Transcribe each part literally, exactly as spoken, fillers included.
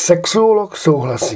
Sexuolog souhlasí.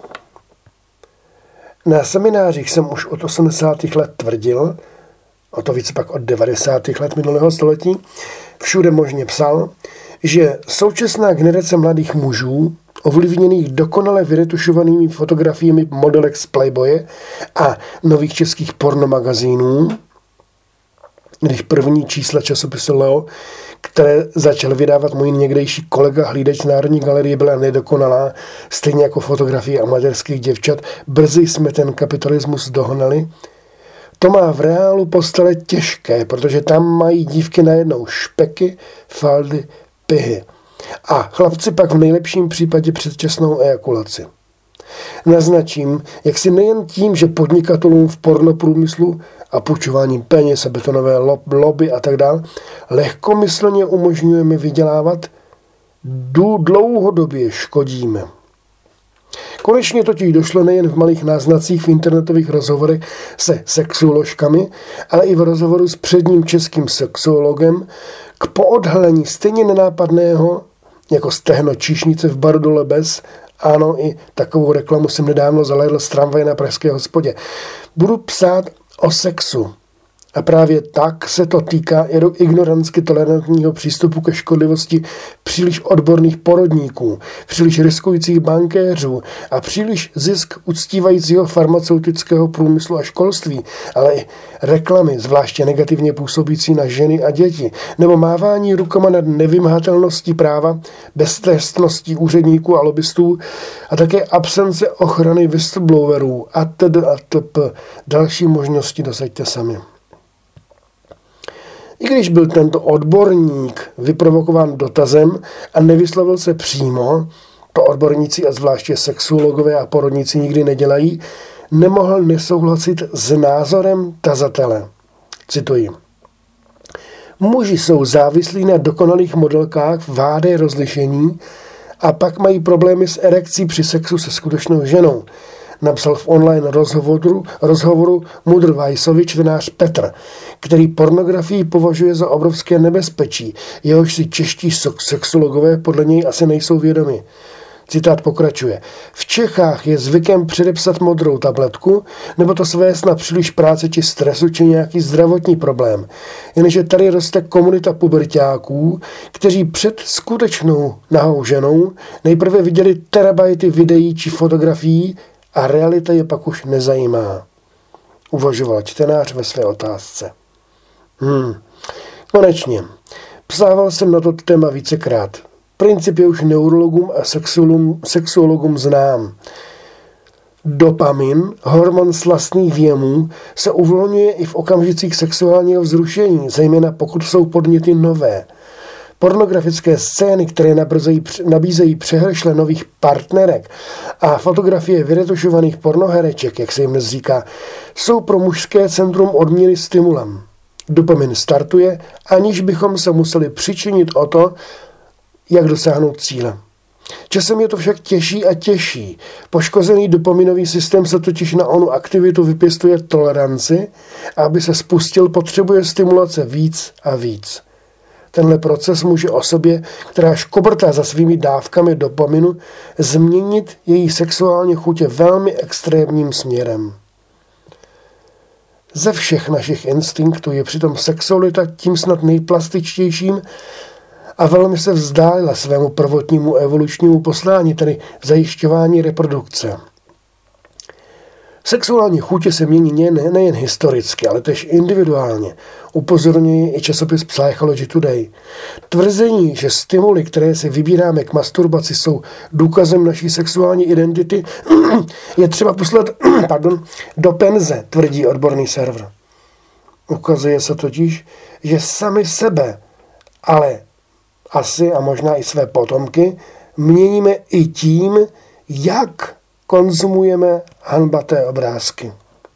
Na seminářích jsem už od osmdesátých let tvrdil, o to více pak od devadesátých let minulého století, všude možně psal, že současná generace mladých mužů, ovlivněných dokonale vyretušovanými fotografiemi modelek z Playboye a nových českých pornomagazínů, když první čísla časopisu Leo, které začal vydávat můj někdejší kolega hlídač Národní galerie, byla nedokonalá, stejně jako fotografie amatérských děvčat, brzy jsme ten kapitalismus dohnali. To má v reálu postele těžké, protože tam mají dívky najednou špeky, faldy, pihy. A chlapci pak v nejlepším případě předčasnou ejakulaci. Naznačím, jak si nejen tím, že podnikatelům v pornoprůmyslu a půjčováním peněz a betonové lobby a tak dále lehkomyslně umožňujeme vydělávat, dlouhodobě škodíme. Konečně totiž došlo nejen v malých náznacích v internetových rozhovorech se sexuoložkami, ale i v rozhovoru s předním českým sexuologem k poodhalení stejně nenápadného jako stehno číšnice v baru Dole Bez. Ano, i takovou reklamu jsem nedávno zalédl z tramvaje na pražské hospodě. Budu psát o sexu. A právě tak se to týká ignorantsky tolerantního přístupu ke škodlivosti příliš odborných porodníků, příliš riskujících bankéřů a příliš zisk uctívajícího farmaceutického průmyslu a školství, ale i reklamy, zvláště negativně působící na ženy a děti, nebo mávání rukama nad nevymahatelností práva, beztrestností úředníků a lobbystů a také absence ochrany whistleblowerů a td. A tp. Další možnosti dosaďte sami. I když byl tento odborník vyprovokován dotazem a nevyslovil se přímo, to odborníci a zvláště sexuologové a porodníci nikdy nedělají, nemohl nesouhlasit s názorem tazatele. Cituji. Muži jsou závislí na dokonalých modelkách v há dé rozlišení a pak mají problémy s erekcí při sexu se skutečnou ženou. Napsal v online rozhovoru, rozhovoru Mudr Vajsovi čtenář Petr, který pornografii považuje za obrovské nebezpečí, jehož si čeští sexologové podle něj asi nejsou vědomi. Citát pokračuje. V Čechách je zvykem předepsat modrou tabletku, nebo to svést na příliš práce či stresu, či nějaký zdravotní problém. Jenže tady roste komunita puberťáků, kteří před skutečnou nahou ženou nejprve viděli terabajty videí či fotografií a realita je pak už nezajímá. Uvažoval čtenář ve své otázce. Hmm. Konečně. Psával jsem na to téma vícekrát. Princip je už neurologům a sexuologům, sexuologům znám. Dopamin, hormon slastných věmů, se uvolňuje i v okamžicích sexuálního vzrušení, zejména pokud jsou podněty nové. Pornografické scény, které nabrzejí, nabízejí přehršle nových partnerek a fotografie vyretušovaných pornohereček, jak se jim dnes říká, jsou pro mužské centrum odměny stimulem. Dopamin startuje, aniž bychom se museli přičinit o to, jak dosáhnout cíle. Časem je to však těžší a těžší. Poškozený dopaminový systém se totiž na onu aktivitu vypěstuje toleranci a aby se spustil, potřebuje stimulace víc a víc. Tenhle proces může osobě, která škobrtá za svými dávkami dopaminu, změnit její sexuální chutě velmi extrémním směrem. Ze všech našich instinktů je přitom sexualita tím snad nejplastičtějším a velmi se vzdálila svému prvotnímu evolučnímu poslání, tedy zajišťování reprodukce. Sexuální chutě se mění nejen, nejen historicky, ale též individuálně, upozorňuje i časopis Psychology Today. Tvrzení, že stimuly, které si vybíráme k masturbaci, jsou důkazem naší sexuální identity, je třeba poslat pardon, do penze, tvrdí odborný server. Ukazuje se totiž, že sami sebe, ale asi a možná i své potomky, měníme i tím, jak konzumujeme hanbaté obrázky.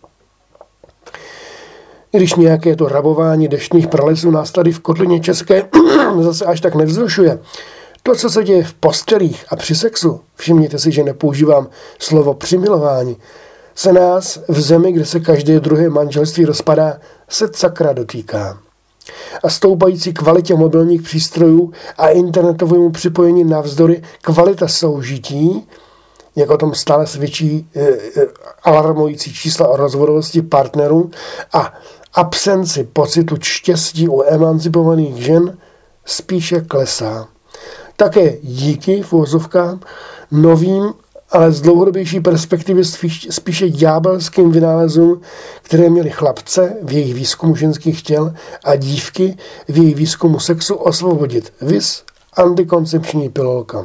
I když nějaké to rabování deštných pralesů nás tady v kotlině české zase až tak nevzrušuje, to, co se děje v postelích a při sexu, všimněte si, že nepoužívám slovo přimilování, se nás v zemi, kde se každé druhé manželství rozpadá, se sakra dotýká. a stoupající kvalitě mobilních přístrojů a internetovému připojení navzdory kvalita soužití, jak o tom stále svědčí e, e, alarmující čísla o rozvodovosti partnerů a absenci pocitu štěstí u emancipovaných žen, spíše klesá. Také díky v uvozovkách novým, ale z dlouhodobější perspektivy spíše ďábelským vynálezům, které měly chlapce v jejich výzkumu ženských těl a dívky v jejich výzkumu sexu osvobodit. Vis antikoncepční pilulka.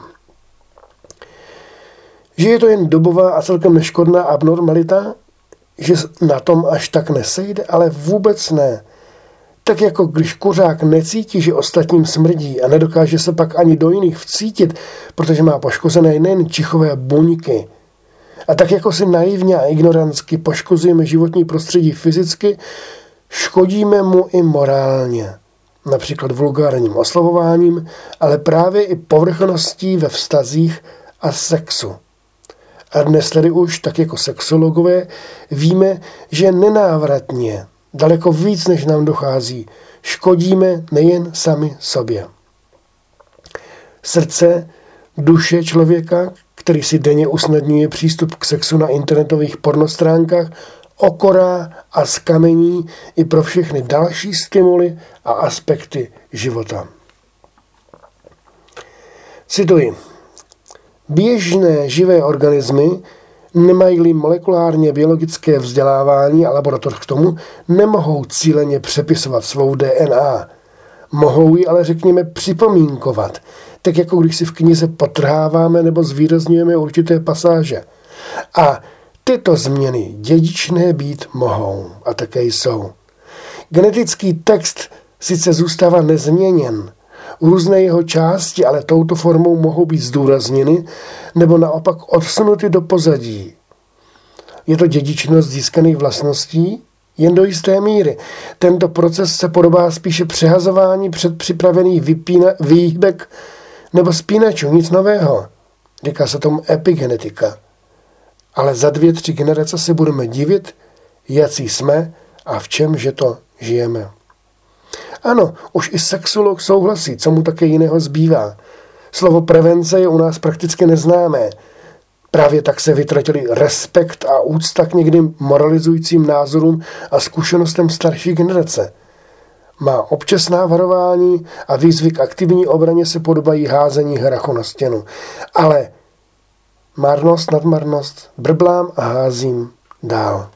Že je to jen dobová a celkem neškodná abnormalita, že na tom až tak nesejde, ale vůbec ne. Tak jako když kuřák necítí, že ostatním smrdí a nedokáže se pak ani do jiných vcítit, protože má poškozené nejen čichové buňky. A tak jako si naivně a ignorantsky poškozujeme životní prostředí fyzicky, škodíme mu i morálně. Například vulgárním oslovováním, ale právě i povrchností ve vztazích a sexu. A dnes tedy už, tak jako sexologové, víme, že nenávratně, daleko víc, než nám dochází, škodíme nejen sami sobě. Srdce, duše člověka, který si denně usnadňuje přístup k sexu na internetových pornostránkách, okorá a zkamení i pro všechny další stimuly a aspekty života. Cituji. Běžné živé organismy nemají-li molekulárně biologické vzdělávání a laboratoř k tomu, nemohou cíleně přepisovat svou D N A. Mohou ji ale, řekněme, připomínkovat, tak jako když si v knize potrháváme nebo zvýrazňujeme určité pasáže. A tyto změny dědičné být mohou a také jsou. Genetický text sice zůstává nezměněn, různé jeho části ale touto formou mohou být zdůrazněny nebo naopak odsunuty do pozadí. Je to dědičnost získaných vlastností jen do jisté míry. Tento proces se podobá spíše přehazování předpřipravených vypína, výhybek nebo spínačů, nic nového. Říká se tomu epigenetika. Ale za dvě, tři generace se budeme divit, jací jsme a v čem, že to žijeme. Ano, už i sexolog souhlasí, co mu také jiného zbývá. Slovo prevence je u nás prakticky neznámé. Právě tak se vytratili respekt a úcta k někdy moralizujícím názorům a zkušenostem starší generace. Má občasná varování a výzvy k aktivní obraně se podobají házení hrachu na stěnu. Ale marnost nad marnost, brblám a házím dál.